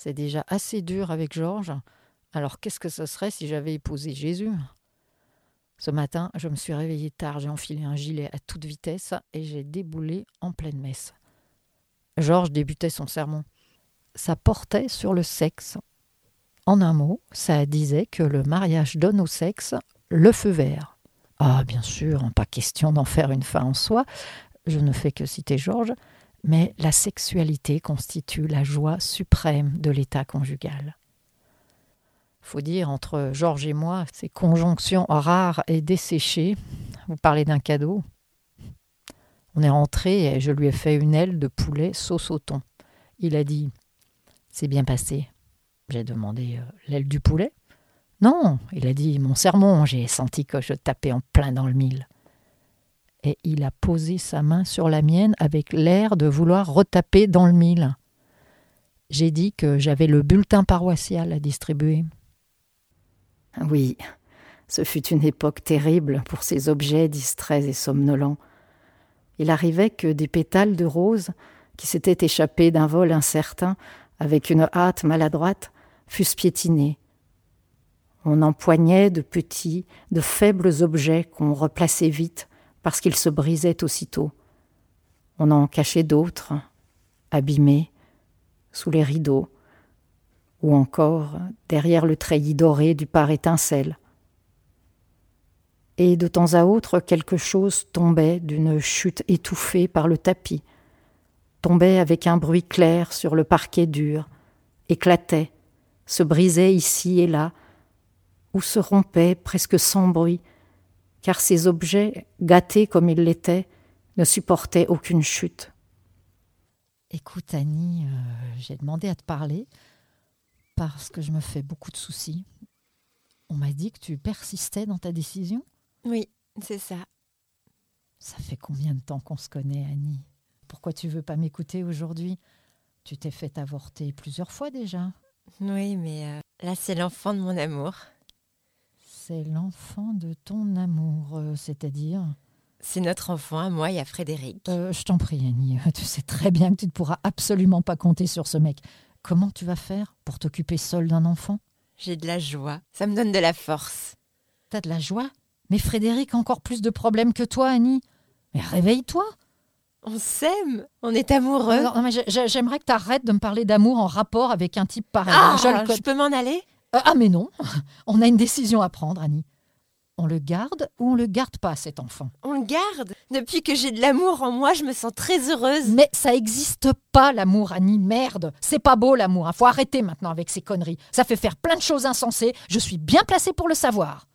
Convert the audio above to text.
C'est déjà assez dur avec Georges. Alors qu'est-ce que ce serait si j'avais épousé Jésus ? Ce matin, je me suis réveillée tard, j'ai enfilé un gilet à toute vitesse et j'ai déboulé en pleine messe. Georges débutait son sermon. Ça portait sur le sexe. En un mot, ça disait que le mariage donne au sexe le feu vert. Ah, bien sûr, pas question d'en faire une fin en soi, je ne fais que citer Georges, mais la sexualité constitue la joie suprême de l'état conjugal. Faut dire, entre Georges et moi, ces conjonctions rares et desséchées, vous parlez d'un cadeau. On est rentré et je lui ai fait une aile de poulet sauce au thon. Il a dit « C'est bien passé ». J'ai demandé « L'aile du poulet ?» Non, il a dit « Mon sermon, j'ai senti que je tapais en plein dans le mille ». Et il a posé sa main sur la mienne avec l'air de vouloir retaper dans le mille. J'ai dit que j'avais le bulletin paroissial à distribuer. Oui, ce fut une époque terrible pour ces objets distraits et somnolents. Il arrivait que des pétales de rose, qui s'étaient échappés d'un vol incertain, avec une hâte maladroite, fussent piétinés. On empoignait de petits, de faibles objets qu'on replaçait vite, parce qu'ils se brisaient aussitôt. On en cachait d'autres, abîmés, sous les rideaux, ou encore derrière le treillis doré du pare-étincelle. Et de temps à autre, quelque chose tombait d'une chute étouffée par le tapis, tombait avec un bruit clair sur le parquet dur, éclatait, se brisait ici et là, ou se rompait presque sans bruit, car ces objets, gâtés comme ils l'étaient, ne supportaient aucune chute. Écoute Annie, j'ai demandé à te parler parce que je me fais beaucoup de soucis. On m'a dit que tu persistais dans ta décision ? Oui, c'est ça. Ça fait combien de temps qu'on se connaît, Annie ? Pourquoi tu veux pas m'écouter aujourd'hui ? Tu t'es fait avorter plusieurs fois déjà. Oui, mais là, c'est l'enfant de mon amour. C'est l'enfant de ton amour, c'est-à-dire ? C'est notre enfant, à moi et à Frédéric. Je t'en prie, Annie. Tu sais très bien que tu ne pourras absolument pas compter sur ce mec. Comment tu vas faire pour t'occuper seule d'un enfant ? J'ai de la joie. Ça me donne de la force. T'as de la joie ? Mais Frédéric a encore plus de problèmes que toi, Annie. Mais réveille-toi. On s'aime. On est amoureux. Non, mais j'aimerais que tu arrêtes de me parler d'amour en rapport avec un type pareil. Je peux m'en aller ? Ah mais non. On a une décision à prendre, Annie. On le garde ou on le garde pas, cet enfant ? On le garde. Depuis que j'ai de l'amour en moi, je me sens très heureuse. Mais ça existe pas, l'amour, Annie. Merde. C'est pas beau, l'amour. Faut arrêter maintenant avec ces conneries. Ça fait faire plein de choses insensées. Je suis bien placée pour le savoir.